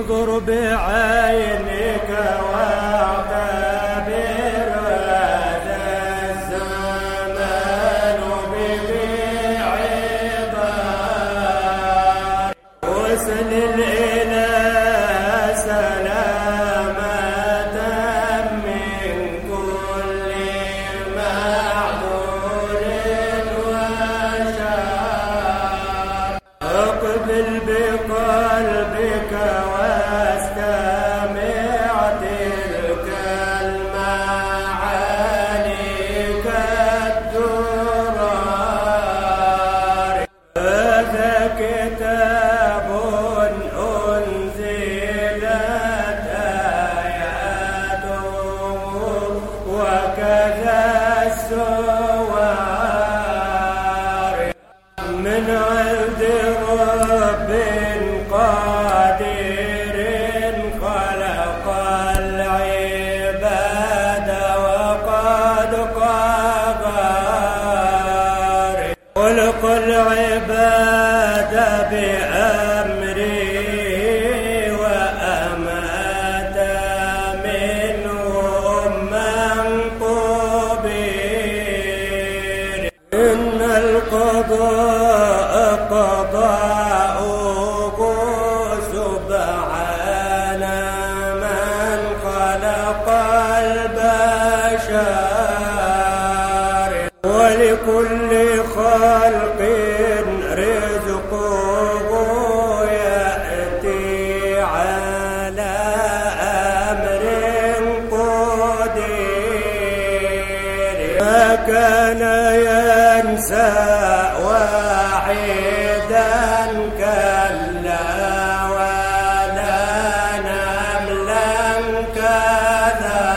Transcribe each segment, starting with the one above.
انظر بعينك واعتبر هذا الزمان ببيع ضار واسل الإله سلامة من كل معذور وشار اقبل بقلبك واستمع تلك المعاني كالدرار هذا كتاب أنزلت آياته وكذا السوار من عند رب قادر خلق العباد وقد قهر خلق العباد بأمره وأمات منهم من قبر إن القضاء قضاؤه سبحان من خلق البشر ولكل خلق رزقه يأتي على أمر قدير ما كان ينسى واحدا كلا ولا نملا كذا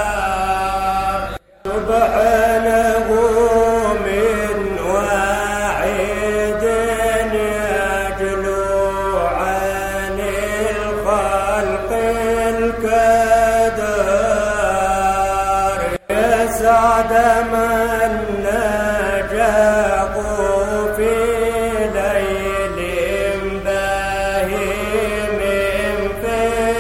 سبحانه من واحد يجلو عن الخلق الكدار يسعد من نجاه في ليل باهم في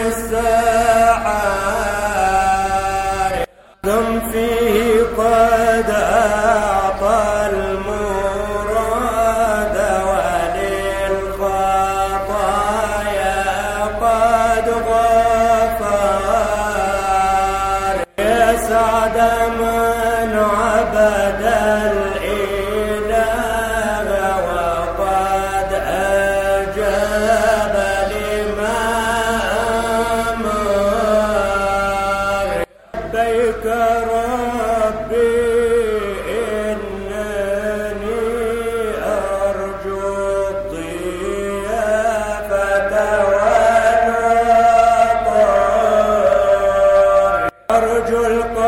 السحار ثم فيه قد أعطى المراد وللخطايا قد غفر يسعد من عبد الإله وقد أجاب لما أمر لبيك ربي إنني أرجو الضيافة والوطن أرجو